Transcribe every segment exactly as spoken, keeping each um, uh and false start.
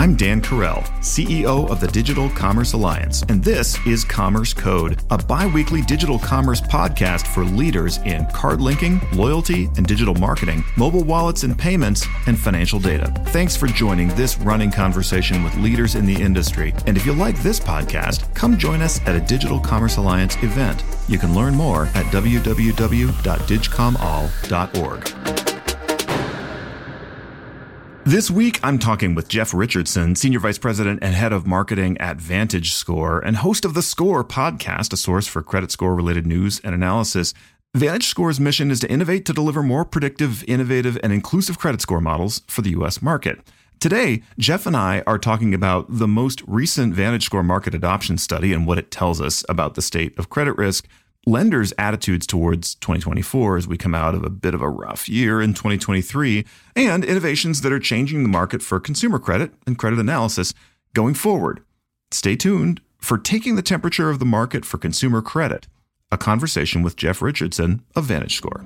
I'm Dan Carell, C E O of the Digital Commerce Alliance, and this is Commerce Code, a bi-weekly digital commerce podcast for leaders in card linking, loyalty and digital marketing, mobile wallets and payments, and financial data. Thanks for joining this running conversation with leaders in the industry. And if you like this podcast, come join us at a Digital Commerce Alliance event. You can learn more at w w w dot digcomall dot org. This week, I'm talking with Jeff Richardson, Senior Vice President and Head of Marketing at VantageScore and host of the Score podcast, a source for credit score-related news and analysis. VantageScore's mission is to innovate to deliver more predictive, innovative, and inclusive credit score models for the U S market. Today, Jeff and I are talking about the most recent VantageScore market adoption study and what it tells us about the state of credit risk, lenders' attitudes towards twenty twenty-four as we come out of a bit of a rough year in twenty twenty-three, and innovations that are changing the market for consumer credit and credit analysis going forward. Stay tuned for Taking the Temperature of the Market for Consumer Credit, a conversation with Jeff Richardson of VantageScore.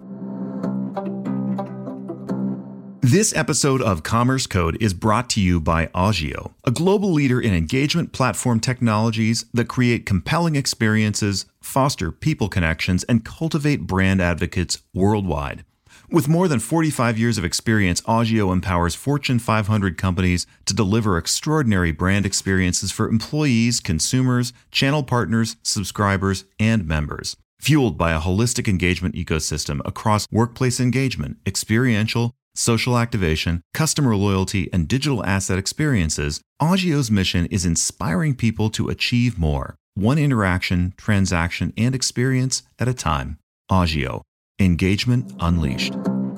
This episode of Commerce Code is brought to you by Augeo, a global leader in engagement platform technologies that create compelling experiences, foster people connections, and cultivate brand advocates worldwide. With more than forty-five years of experience, Augeo empowers Fortune five hundred companies to deliver extraordinary brand experiences for employees, consumers, channel partners, subscribers, and members. Fueled by a holistic engagement ecosystem across workplace engagement, experiential, social activation, customer loyalty, and digital asset experiences, Augeo's mission is inspiring people to achieve more, one interaction, transaction, and experience at a time. Augeo. Engagement Unleashed.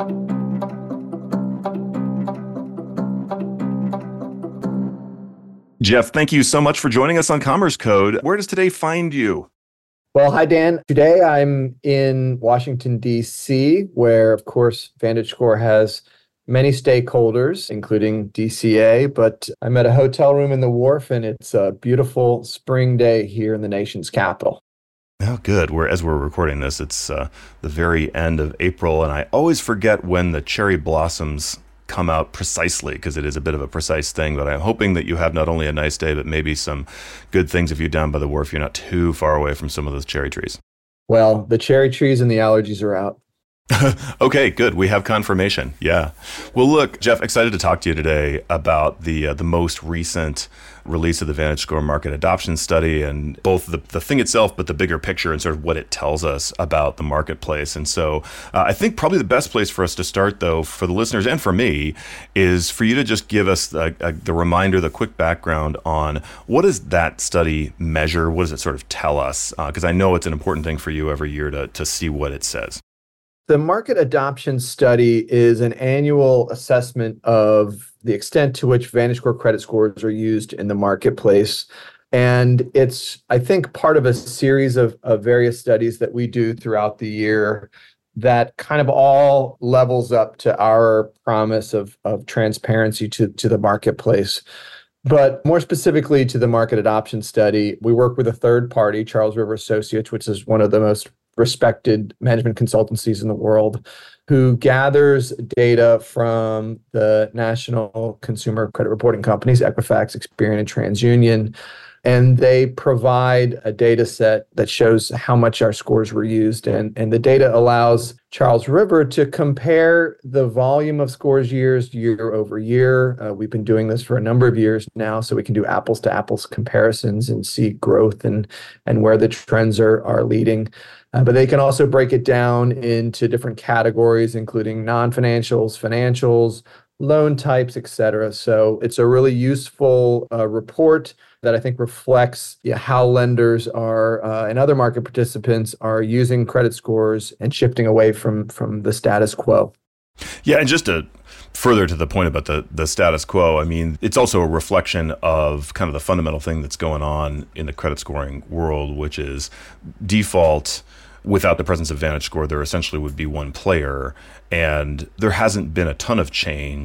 Jeff, thank you so much for joining us on Commerce Code. Where does today find you? Well, hi, Dan. Today I'm in Washington, D C, where, of course, VantageScore has many stakeholders, including D C A, but I'm at a hotel room in the Wharf, and it's a beautiful spring day here in the nation's capital. Oh, good. We're, as we're recording this, it's uh, the very end of April, and I always forget when the cherry blossoms come out precisely, because it is a bit of a precise thing, but I'm hoping that you have not only a nice day, but maybe some good things if you're down by the Wharf. You're not too far away from some of those cherry trees. Well, the cherry trees and the allergies are out. Okay, good. We have confirmation. Yeah. Well, look, Jeff, excited to talk to you today about the uh, the most recent release of the VantageScore market adoption study, and both the, the thing itself, but the bigger picture and sort of what it tells us about the marketplace. And so uh, I think probably the best place for us to start, though, for the listeners and for me, is for you to just give us the, uh, the reminder, the quick background on what does that study measure? What does it sort of tell us? Because uh, I know it's an important thing for you every year to to see what it says. The market adoption study is an annual assessment of the extent to which VantageScore credit scores are used in the marketplace. And it's, I think, part of a series of, of various studies that we do throughout the year that kind of all levels up to our promise of, of transparency to, to the marketplace. But more specifically to the market adoption study, we work with a third party, Charles River Associates, which is one of the most respected management consultancies in the world, who gathers data from the national consumer credit reporting companies, Equifax, Experian, and TransUnion. And they provide a data set that shows how much our scores were used. And, and the data allows Charles River to compare the volume of scores years year over year. Uh, we've been doing this for a number of years now, so we can do apples to apples comparisons and see growth and, and where the trends are, are leading. Uh, but they can also break it down into different categories, including non-financials, financials, loan types, et cetera. So it's a really useful uh, report that I think reflects yeah, how lenders are uh, and other market participants are using credit scores and shifting away from, from the status quo. Yeah, and just to further to the point about the, the status quo, I mean, it's also a reflection of kind of the fundamental thing that's going on in the credit scoring world, which is default. Without the presence of VantageScore, there essentially would be one player, and there hasn't been a ton of change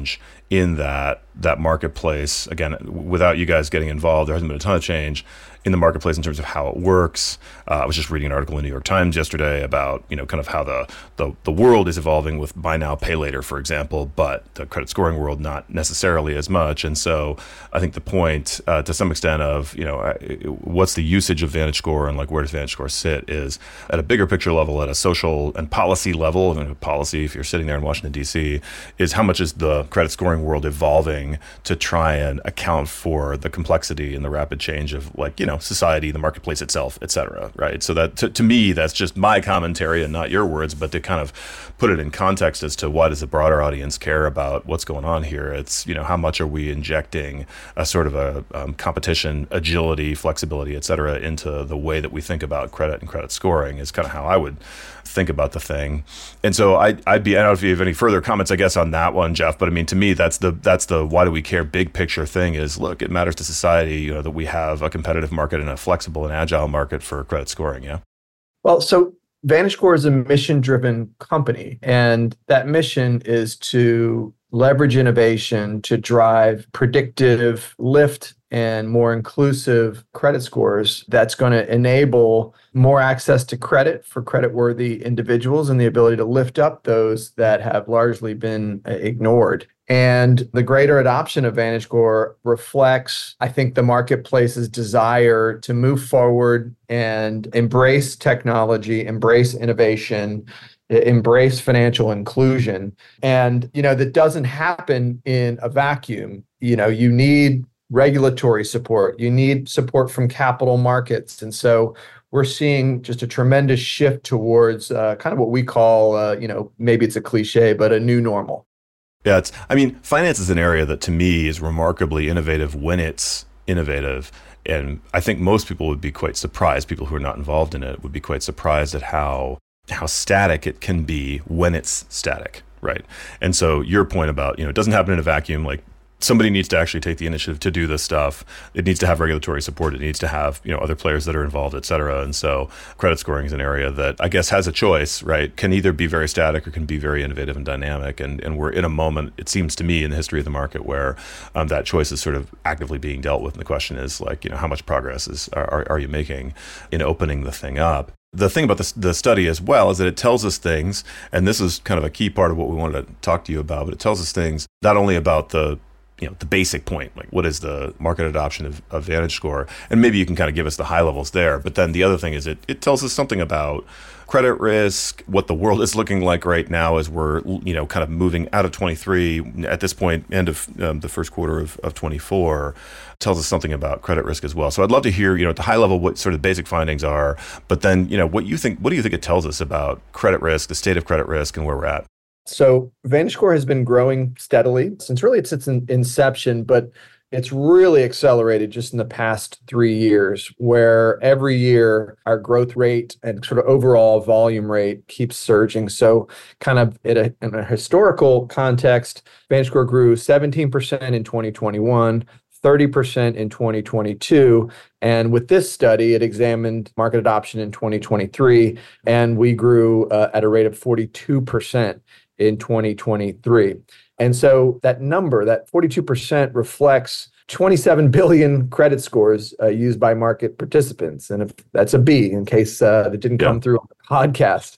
in that that marketplace. Again, without you guys getting involved, there hasn't been a ton of change in the marketplace in terms of how it works. Uh, I was just reading an article in the New York Times yesterday about, you know, kind of how the, the the world is evolving with buy now, pay later, for example, but the credit scoring world not necessarily as much. And so I think the point, uh, to some extent, of, you know, what's the usage of VantageScore and like where does VantageScore sit is at a bigger picture level, at a social and policy level. And policy, if you're sitting there in Washington, D C, is how much is the credit scoring world evolving to try and account for the complexity and the rapid change of, like, you know, society, the marketplace itself, et cetera, right? So that, to, to me, that's just my commentary and not your words, but to kind of put it in context as to why does the broader audience care about what's going on here? It's, you know, how much are we injecting a sort of a um, competition, agility, flexibility, et cetera, into the way that we think about credit and credit scoring is kind of how I would think about the thing. And so I, I'd be, I don't know if you have any further comments, I guess, on that one, Jeff, but I mean, to me, that's the, that's the, why do we care big picture thing is, look, it matters to society, you know, that we have a competitive market and a flexible and agile market for credit scoring. Yeah. Well, so VantageScore is a mission-driven company, and that mission is to leverage innovation to drive predictive lift and more inclusive credit scores that's going to enable more access to credit for creditworthy individuals and the ability to lift up those that have largely been ignored. And the greater adoption of VantageScore reflects, I think, the marketplace's desire to move forward and embrace technology, embrace innovation, embrace financial inclusion. And, you know, that doesn't happen in a vacuum. You know, you need regulatory support, you need support from capital markets. And so we're seeing just a tremendous shift towards uh, kind of what we call, uh, you know, maybe it's a cliche, but a new normal. Yeah, it's, I mean, finance is an area that to me is remarkably innovative when it's innovative. And I think most people would be quite surprised, people who are not involved in it would be quite surprised at how how static it can be when it's static, right? And so your point about, you know, it doesn't happen in a vacuum, like somebody needs to actually take the initiative to do this stuff. It needs to have regulatory support. It needs to have, you know, other players that are involved, et cetera. And so credit scoring is an area that I guess has a choice, right? Can either be very static or can be very innovative and dynamic. And and we're in a moment, it seems to me, in the history of the market where um, that choice is sort of actively being dealt with. And the question is, like, you know, how much progress is are, are you making in opening the thing up? The thing about the, the study as well is that it tells us things, and this is kind of a key part of what we wanted to talk to you about, but it tells us things not only about the, you know, the basic point, like what is the market adoption of, of VantageScore, and maybe you can kind of give us the high levels there. But then the other thing is it it tells us something about credit risk, what the world is looking like right now as we're, you know, kind of moving out of twenty-three at this point, end of um, the first quarter of, of twenty-four, tells us something about credit risk as well. So I'd love to hear, you know, at the high level, what sort of basic findings are, but then, you know, what you think, what do you think it tells us about credit risk, the state of credit risk, and where we're at? So VantageScore has been growing steadily since really it's its inception, but it's really accelerated just in the past three years, where every year our growth rate and sort of overall volume rate keeps surging. So kind of in a, in a historical context, VantageScore grew seventeen percent in twenty twenty-one, thirty percent in twenty twenty-two. And with this study, it examined market adoption in twenty twenty-three, and we grew uh, at a rate of forty-two percent in twenty twenty-three. And so that number, that forty-two percent, reflects twenty-seven billion credit scores uh, used by market participants. And if that's a B, in case uh, that didn't come yeah. through on the podcast.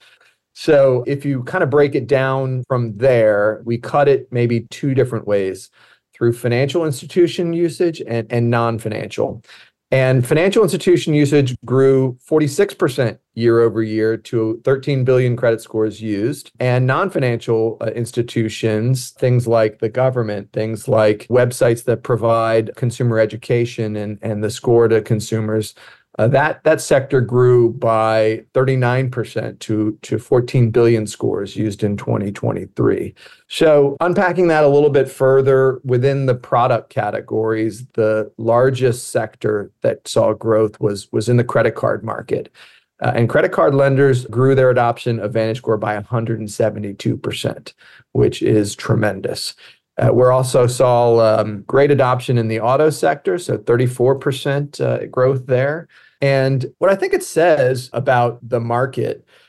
So if you kind of break it down from there, we cut it maybe two different ways, through financial institution usage and, and non-financial. And financial institution usage grew forty-six percent year over year to thirteen billion credit scores used. And non-financial uh, institutions, things like the government, things like websites that provide consumer education and, and the score to consumers, uh, that, that sector grew by thirty-nine percent to, to fourteen billion scores used in twenty twenty-three. So unpacking that a little bit further, within the product categories, the largest sector that saw growth was, was in the credit card market. Uh, and credit card lenders grew their adoption of VantageScore by one hundred seventy-two percent, which is tremendous. Uh, we also saw um, great adoption in the auto sector, so thirty-four percent uh, growth there. And what I think it says about the market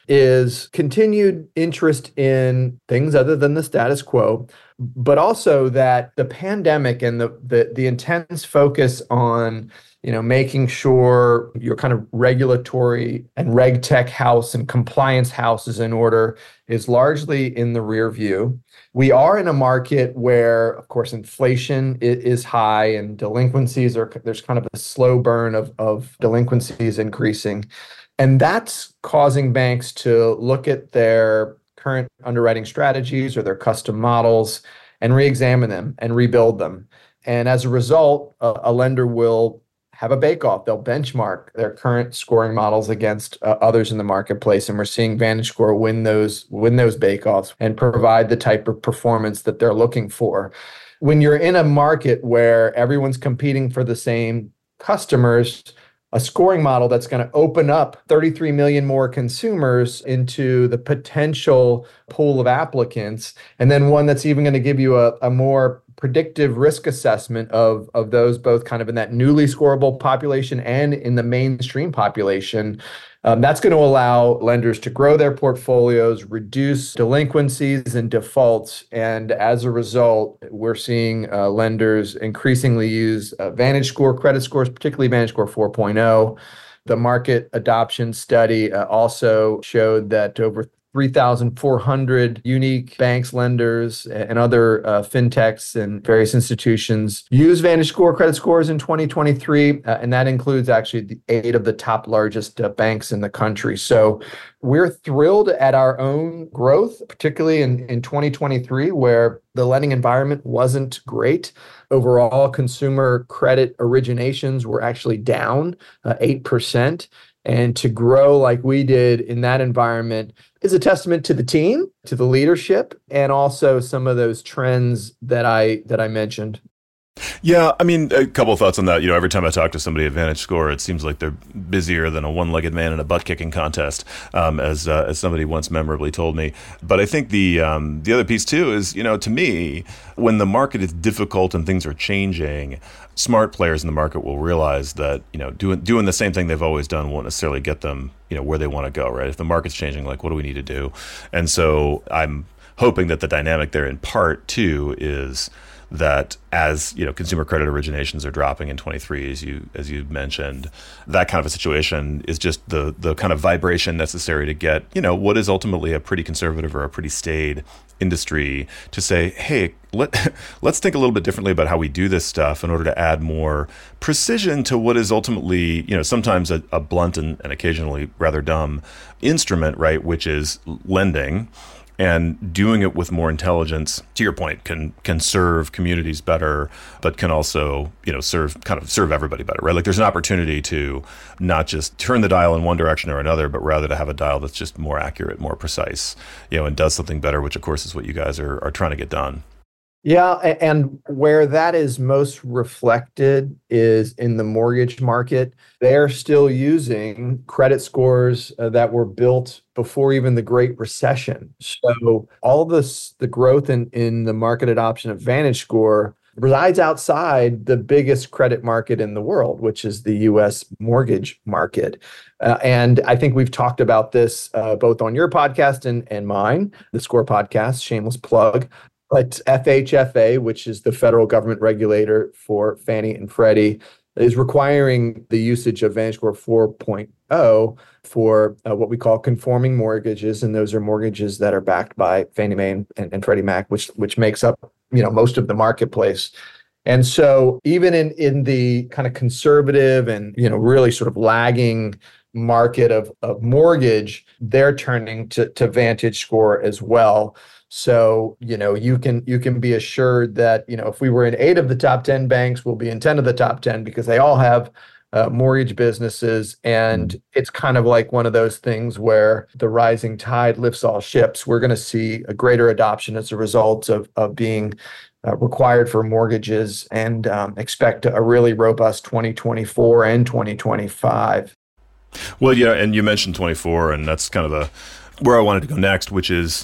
is continued interest in things other than the status quo, but also that the pandemic and the the, the intense focus on you know, making sure your kind of regulatory and reg tech house and compliance house is in order is largely in the rear view. We are in a market where, of course, inflation is high and delinquencies are, there's kind of a slow burn of, of delinquencies increasing. And that's causing banks to look at their current underwriting strategies or their custom models and re-examine them and rebuild them. And as a result, a, a lender will have a bake-off. They'll benchmark their current scoring models against uh, others in the marketplace, and we're seeing VantageScore win those win those bake-offs and provide the type of performance that they're looking for. When you're in a market where everyone's competing for the same customers, a scoring model that's going to open up thirty-three million more consumers into the potential pool of applicants, and then one that's even going to give you a, a more predictive risk assessment of, of those both kind of in that newly scorable population and in the mainstream population. Um, that's going to allow lenders to grow their portfolios, reduce delinquencies and defaults. And as a result, we're seeing uh, lenders increasingly use uh, VantageScore credit scores, particularly VantageScore four point oh. The market adoption study uh, also showed that over three thousand four hundred unique banks, lenders, and other uh, fintechs and various institutions use VantageScore credit scores in twenty twenty-three, uh, and that includes actually the eight of the top largest uh, banks in the country. So we're thrilled at our own growth, particularly in, in twenty twenty-three, where the lending environment wasn't great. Overall, consumer credit originations were actually down uh, eight percent. And to grow like we did in that environment is a testament to the team, to the leadership, and also some of those trends that I that I mentioned. Yeah, I mean, a couple of thoughts on that. You know, every time I talk to somebody at VantageScore, it seems like they're busier than a one-legged man in a butt-kicking contest, um, as uh, as somebody once memorably told me. But I think the um, the other piece too is, you know, to me, when the market is difficult and things are changing, smart players in the market will realize that, you know, doing doing the same thing they've always done won't necessarily get them, you know, where they want to go, right? If the market's changing, like, what do we need to do? And so I'm hoping that the dynamic there in part too is that as, you know, consumer credit originations are dropping in twenty-three, as you as you mentioned, that kind of a situation is just the the kind of vibration necessary to get, you know, what is ultimately a pretty conservative or a pretty staid industry to say, hey, let let's think a little bit differently about how we do this stuff in order to add more precision to what is ultimately, you know, sometimes a, a blunt and, and occasionally rather dumb instrument, right, which is lending. And doing it with more intelligence, to your point, can can serve communities better, but can also, you know, serve kind of serve everybody better, right? Like there's an opportunity to not just turn the dial in one direction or another, but rather to have a dial that's just more accurate, more precise, you know, and does something better, which of course is what you guys are are trying to get done. Yeah, and where that is most reflected is in the mortgage market. They're still using credit scores uh, that were built before even the Great Recession. So all this, the growth in, in the market adoption of VantageScore resides outside the biggest credit market in the world, which is the U S mortgage market. Uh, and I think we've talked about this uh, both on your podcast and, and mine, the Score podcast, shameless plug. But F H F A, which is the federal government regulator for Fannie and Freddie, is requiring the usage of VantageScore four point oh for uh, what we call conforming mortgages, and those are mortgages that are backed by Fannie Mae and, and, and Freddie Mac, which which makes up, you know, most of the marketplace. And so even in in the kind of conservative and, you know, really sort of lagging market of of mortgage, they're turning to to VantageScore as well. So, you know, you can you can be assured that, you know, if we were in eight of the top ten banks, we'll be in ten of the top ten because they all have uh, mortgage businesses. And it's kind of like one of those things where the rising tide lifts all ships. We're going to see a greater adoption as a result of, of being uh, required for mortgages, and um, expect a really robust twenty twenty-four and twenty twenty-five. Well, yeah, and you mentioned twenty-four, and that's kind of the where I wanted to go next, which is,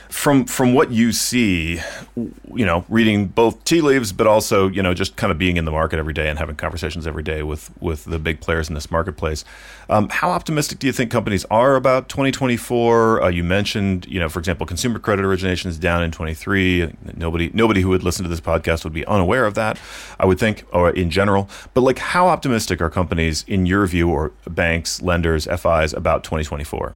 From from what you see, you know, reading both tea leaves, but also, you know, just kind of being in the market every day and having conversations every day with with the big players in this marketplace, um, how optimistic do you think companies are about twenty twenty-four? Uh, you mentioned, you know, for example, consumer credit origination is down in twenty-three. Nobody nobody who would listen to this podcast would be unaware of that, I would think, or in general. But like, how optimistic are companies in your view, or banks, lenders, F Is, about twenty twenty-four?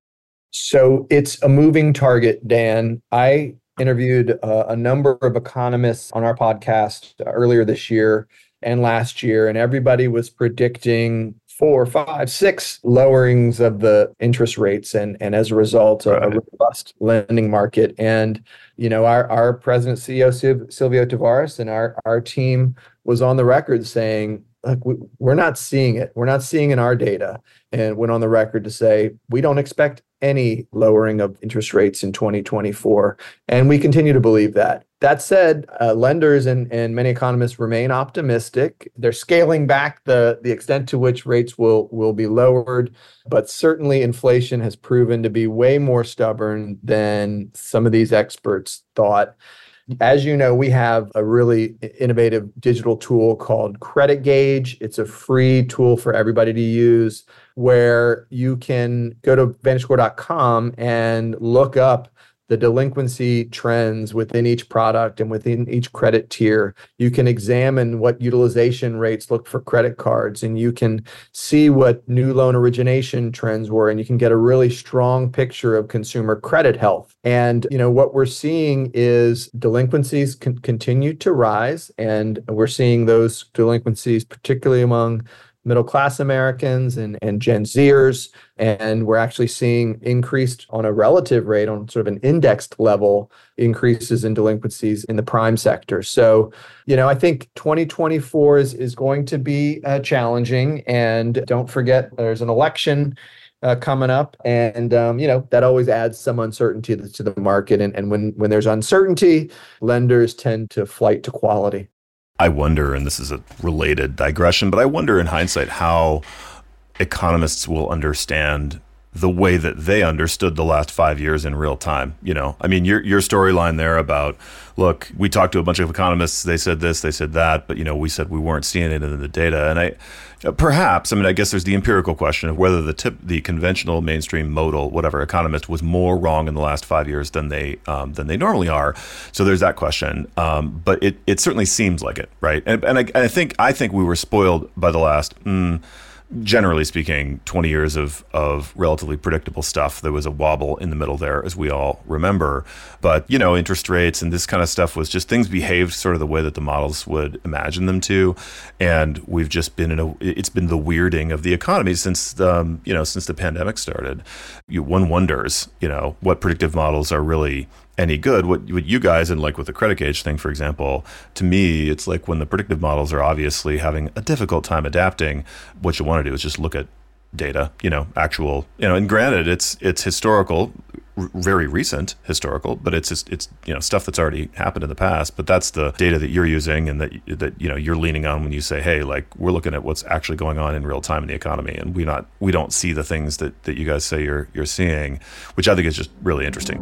So it's a moving target, Dan. I interviewed uh, a number of economists on our podcast earlier this year and last year, and everybody was predicting four, five, six lowerings of the interest rates, and and as a result, a, a robust lending market. And you know, our our president, C E O Silvio Tavares, and our our team was on the record saying, look, we, we're not seeing it. We're not seeing in our data, and went on the record to say we don't expect any lowering of interest rates in twenty twenty-four. And we continue to believe that. That said, uh, lenders and, and many economists remain optimistic. They're scaling back the, the extent to which rates will, will be lowered. But certainly inflation has proven to be way more stubborn than some of these experts thought. As you know, we have a really innovative digital tool called Credit Gauge. It's a free tool for everybody to use, where you can go to VantageScore dot com and look up the delinquency trends within each product and within each credit tier. You can examine what utilization rates look for credit cards, and you can see what new loan origination trends were, and you can get a really strong picture of consumer credit health. And you know, what we're seeing is delinquencies con- continue to rise, and we're seeing those delinquencies particularly among middle-class Americans and, and Gen Zers. And we're actually seeing increased on a relative rate, on sort of an indexed level, increases in delinquencies in the prime sector. So, you know, I think twenty twenty-four is, is going to be uh, challenging. And don't forget, there's an election uh, coming up. And, um, you know, that always adds some uncertainty to the, to the market. And, and when, when there's uncertainty, lenders tend to flight to quality. I wonder, and this is a related digression, but I wonder in hindsight how economists will understand the way that they understood the last five years in real time. You know, I mean, your your storyline there about, look, we talked to a bunch of economists, they said this, they said that, but, you know, we said we weren't seeing it in the data. And I, perhaps, I mean, I guess there's the empirical question of whether the tip, the conventional mainstream modal, whatever economist was more wrong in the last five years than they um, than they normally are. So there's that question. Um, but it it certainly seems like it, right? And, and I, I think I think we were spoiled by the last. Mm, generally speaking, twenty years of of relatively predictable stuff. There was a wobble in the middle there, as we all remember. But, you know, interest rates and this kind of stuff was just, things behaved sort of the way that the models would imagine them to. And we've just been in a, it's been the weirding of the economy since, um, you know, since the pandemic started. You, one wonders, you know, what predictive models are really any good. What, what you guys, and like with the credit gauge thing, for example, to me, it's like when the predictive models are obviously having a difficult time adapting, what you want to do is just look at data, you know, actual, you know, and granted, it's it's historical, r- very recent historical, but it's just, it's, you know, stuff that's already happened in the past. But that's the data that you're using and that, that, you know, you're leaning on when you say, hey, like, we're looking at what's actually going on in real time in the economy. And we not, we don't see the things that, that you guys say you're, you're seeing, which I think is just really interesting.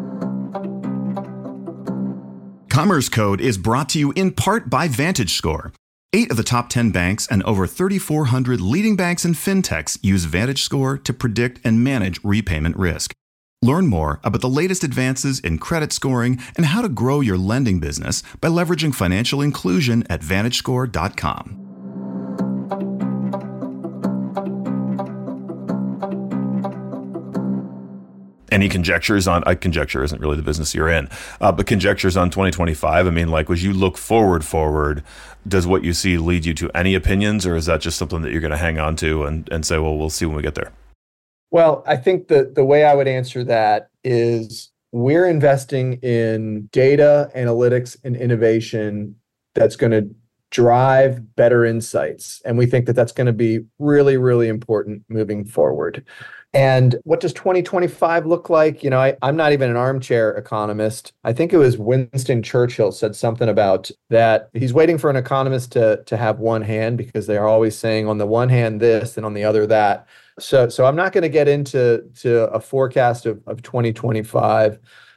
Commerce Code is brought to you in part by VantageScore. Eight of the top ten banks and over thirty-four hundred leading banks and fintechs use VantageScore to predict and manage repayment risk. Learn more about the latest advances in credit scoring and how to grow your lending business by leveraging financial inclusion at Vantage Score dot com. Any conjectures on, I conjecture isn't really the business you're in, uh, but conjectures on twenty twenty-five? I mean, like, as you look forward, forward, does what you see lead you to any opinions, or is that just something that you're going to hang on to and, and say, well, we'll see when we get there? Well, I think the, the way I would answer that is we're investing in data, analytics, and innovation that's going to drive better insights. And we think that that's going to be really, really important moving forward. And what does twenty twenty-five look like? You know, I, I'm not even an armchair economist. I think it was Winston Churchill said something about that. He's waiting for an economist to, to have one hand, because they are always saying on the one hand this and on the other that. So, so I'm not going to get into to a forecast of, of twenty twenty-five.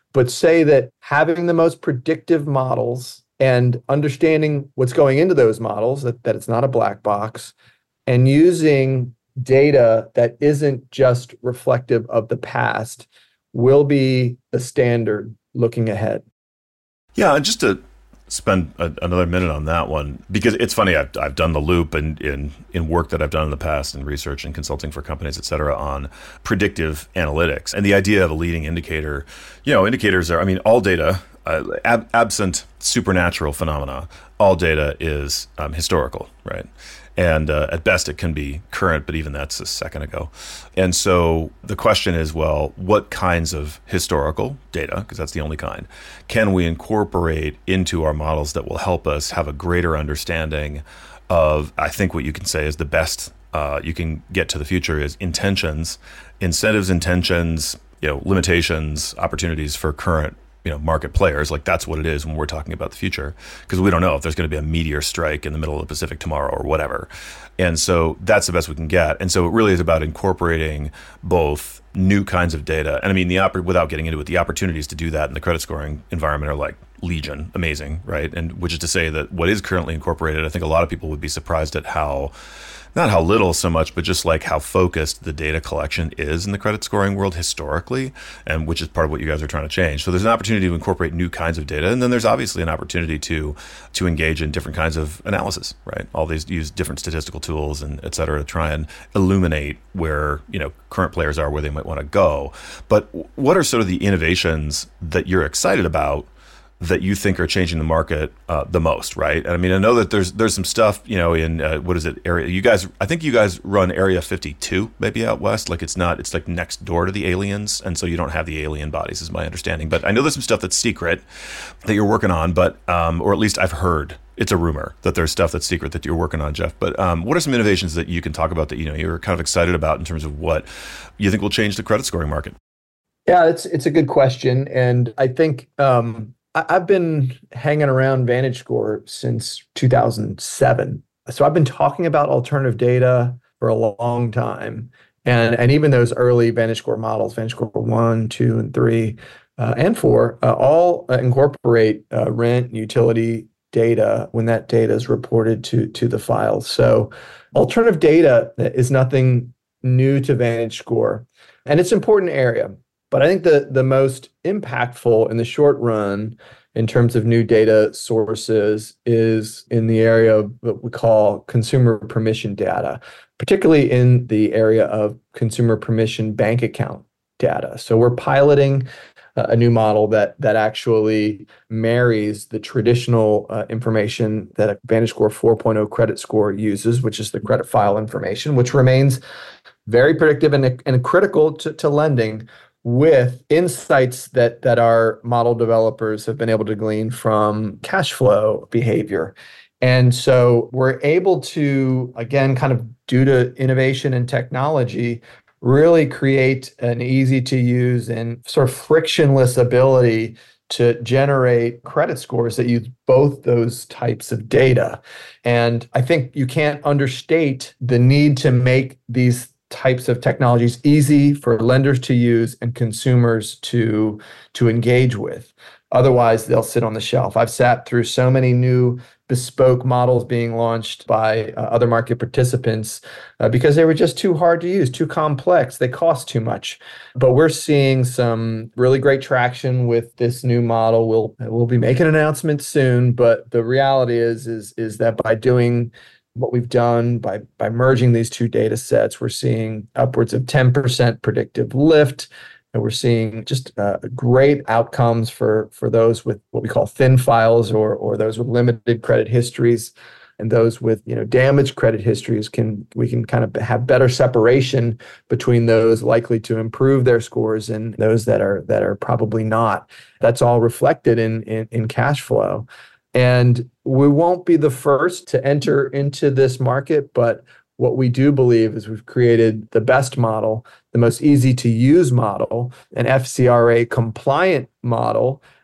but say that having the most predictive models and understanding what's going into those models, that, that it's not a black box, and using data that isn't just reflective of the past will be the standard looking ahead. Yeah, and just to spend a, another minute on that one, because it's funny, I've, I've done the loop and in, in work that I've done in the past in research and consulting for companies, et cetera, on predictive analytics. And the idea of a leading indicator, you know, indicators are, I mean, all data, uh, ab- absent supernatural phenomena, all data is um, historical, right? And uh, at best, it can be current, but even that's a second ago. And so the question is, well, what kinds of historical data, because that's the only kind, can we incorporate into our models that will help us have a greater understanding of, I think what you can say is the best uh, you can get to the future is intentions, incentives, intentions, you know, limitations, opportunities for current you know, market players. Like that's what it is when we're talking about the future, because we don't know if there's going to be a meteor strike in the middle of the Pacific tomorrow or whatever. And so that's the best we can get. And so it really is about incorporating both new kinds of data. And I mean, the oppor- without getting into it, the opportunities to do that in the credit scoring environment are like legion, amazing, right? And which is to say that what is currently incorporated, I think a lot of people would be surprised at how not how little so much, but just like how focused the data collection is in the credit scoring world historically, and which is part of what you guys are trying to change. So there's an opportunity to incorporate new kinds of data, and then there's obviously an opportunity to to engage in different kinds of analysis, right? All these use different statistical tools and et cetera to try and illuminate where you know current players are, where they might want to go. But what are sort of the innovations that you're excited about that you think are changing the market uh, the most, right? And I mean, I know that there's there's some stuff, you know, in uh, what is it, area? You guys, I think you guys run Area fifty-two, maybe out west. Like it's not, it's like next door to the aliens, and so you don't have the alien bodies, is my understanding. But I know there's some stuff that's secret that you're working on, but um, or at least I've heard. It's a rumor that there's stuff that's secret that you're working on, Jeff. But um, what are some innovations that you can talk about that you know you're kind of excited about in terms of what you think will change the credit scoring market? Yeah, it's it's a good question, and I think. Um, I've been hanging around VantageScore since two thousand seven. So I've been talking about alternative data for a long time. And, and even those early VantageScore models, VantageScore one, two, and three, uh, and four, uh, all incorporate uh, rent, utility data when that data is reported to, to the files. So alternative data is nothing new to VantageScore. And it's an important area. But I think the, the most impactful in the short run in terms of new data sources is in the area of what we call consumer permission data, particularly in the area of consumer permission bank account data. So we're piloting a new model that that actually marries the traditional uh, information that a VantageScore four point oh credit score uses, which is the credit file information, which remains very predictive and, and critical to, to lending, with insights that that our model developers have been able to glean from cash flow behavior. And so we're able to, again, kind of due to innovation and technology, really create an easy to use and sort of frictionless ability to generate credit scores that use both those types of data. And I think you can't understate the need to make these types of technologies easy for lenders to use and consumers to to engage with. Otherwise, they'll sit on the shelf. I've sat through so many new bespoke models being launched by uh, other market participants uh, because they were just too hard to use, too complex. They cost too much. But we're seeing some really great traction with this new model. We'll we'll be making an announcement soon, but the reality is is is that by doing what we've done by by merging these two data sets, we're seeing upwards of ten percent predictive lift, and we're seeing just uh, great outcomes for for those with what we call thin files, or or those with limited credit histories, and those with you know damaged credit histories. Can we can kind of have better separation between those likely to improve their scores and those that are that are probably not. That's all reflected in in, in cash flow. And we won't be the first to enter into this market, but what we do believe is we've created the best model, the most easy to use model, an F C R A compliant model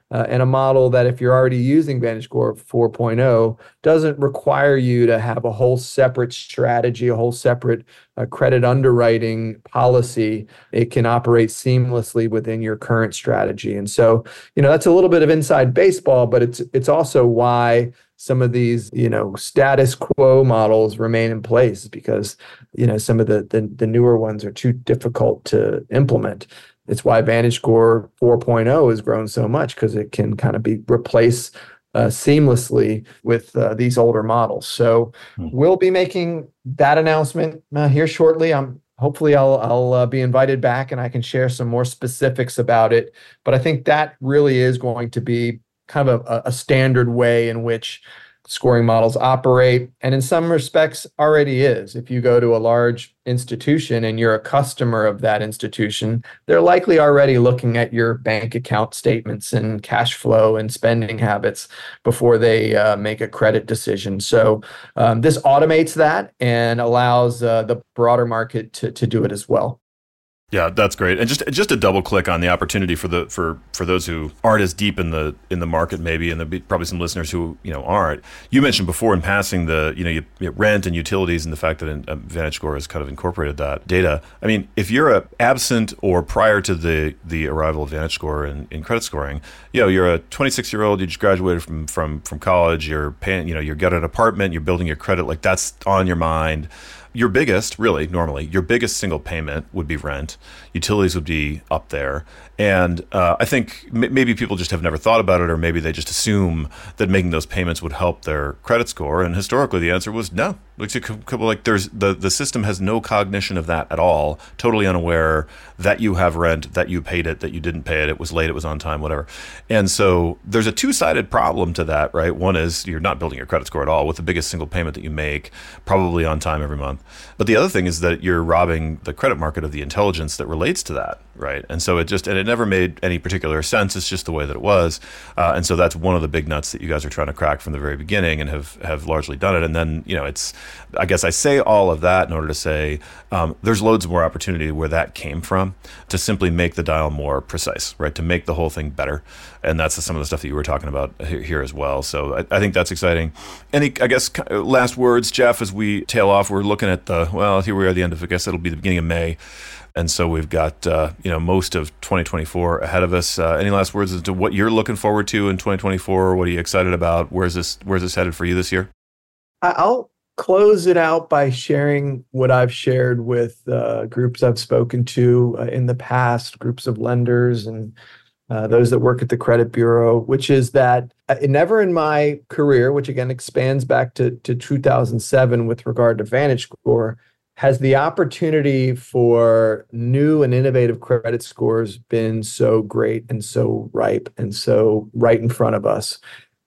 uh, and a model that if you're already using VantageScore four point oh, doesn't require you to have a whole separate strategy, a whole separate uh, credit underwriting policy. It can operate seamlessly within your current strategy. And so, you know, that's a little bit of inside baseball, but it's it's also why some of these, you know, status quo models remain in place, because, you know, some of the the, the newer ones are too difficult to implement. It's why VantageScore four point oh has grown so much, because it can kind of be replaced uh, seamlessly with uh, these older models. So hmm. we'll be making that announcement uh, here shortly. I'm hopefully I'll I'll uh, be invited back and I can share some more specifics about it. But I think that really is going to be kind of a, a standard way in which scoring models operate, and in some respects already is. If you go to a large institution and you're a customer of that institution, they're likely already looking at your bank account statements and cash flow and spending habits before they uh, make a credit decision. So um, this automates that and allows uh, the broader market to, to do it as well. Yeah, that's great. And just just to double click on the opportunity for the for for those who aren't as deep in the in the market, maybe, and there'll be probably some listeners who you know aren't. You mentioned before in passing the you know you, you rent and utilities and the fact that in, uh, VantageScore has kind of incorporated that data. I mean, if you're a absent or prior to the the arrival of VantageScore in, in credit scoring, you know you're a twenty-six year old, you just graduated from from from college, you're paying, you know you've got an apartment, you're building your credit, like that's on your mind. Your biggest, really, normally, your biggest single payment would be rent. Utilities would be up there. And uh, I think m- maybe people just have never thought about it, or maybe they just assume that making those payments would help their credit score. And historically, the answer was no. Like, like there's the, the system has no cognition of that at all, totally unaware that you have rent, that you paid it, that you didn't pay it, it was late, it was on time, whatever. And so there's a two-sided problem to that, right? One is you're not building your credit score at all with the biggest single payment that you make, probably on time every month. But the other thing is that you're robbing the credit market of the intelligence that relates to that, right? And so it just, and it never made any particular sense. It's just the way that it was. Uh, and so that's one of the big nuts that you guys are trying to crack from the very beginning and have, have largely done it. And then, you know, it's, I guess I say all of that in order to say um, there's loads more opportunity where that came from to simply make the dial more precise, right? To make the whole thing better. And that's some of the stuff that you were talking about here as well. So I, I think that's exciting. Any, I guess, last words, Jeff, as we tail off, we're looking at the, well, here we are at the end of, I guess it'll be the beginning of May. And so we've got, uh, you know, most of twenty twenty-four ahead of us. Uh, any last words as to what you're looking forward to in twenty twenty-four? What are you excited about? Where's this, where's this headed for you this year? I'll close it out by sharing what I've shared with uh, groups I've spoken to uh, in the past, groups of lenders and uh, those that work at the credit bureau, which is that uh, never in my career, which again expands back to, to two thousand seven with regard to VantageScore, has the opportunity for new and innovative credit scores been so great and so ripe and so right in front of us.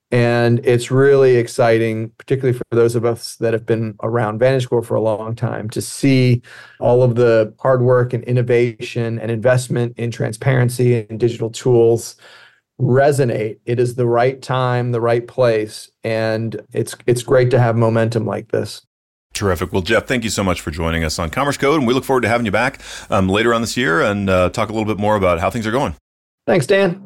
And it's really exciting, particularly for those of us that have been around VantageScore for a long time, to see all of the hard work and innovation and investment in transparency and digital tools resonate. It is the right time, the right place, and it's it's great to have momentum like this. Terrific. Well, Jeff, thank you so much for joining us on Commerce Code, and we look forward to having you back um, later on this year and uh, talk a little bit more about how things are going. Thanks, Dan.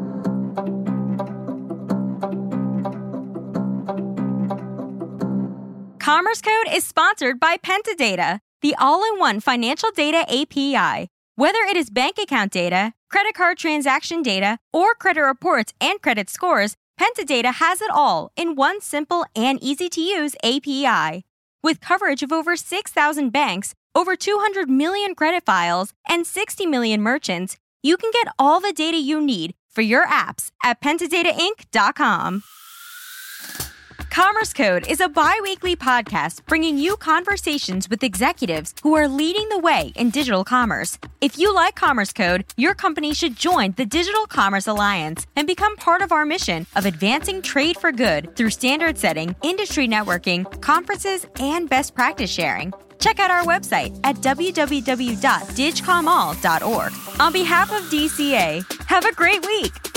Commerce Code is sponsored by Pentadata, the all-in-one financial data A P I. Whether it is bank account data, credit card transaction data, or credit reports and credit scores, Pentadata has it all in one simple and easy-to-use A P I. With coverage of over six thousand banks, over two hundred million credit files, and sixty million merchants, you can get all the data you need for your apps at pentadata inc dot com. Commerce Code is a bi-weekly podcast bringing you conversations with executives who are leading the way in digital commerce. If you like Commerce Code, your company should join the Digital Commerce Alliance and become part of our mission of advancing trade for good through standard setting, industry networking, conferences, and best practice sharing. Check out our website at w w w dot digcomall dot org. On behalf of D C A, have a great week.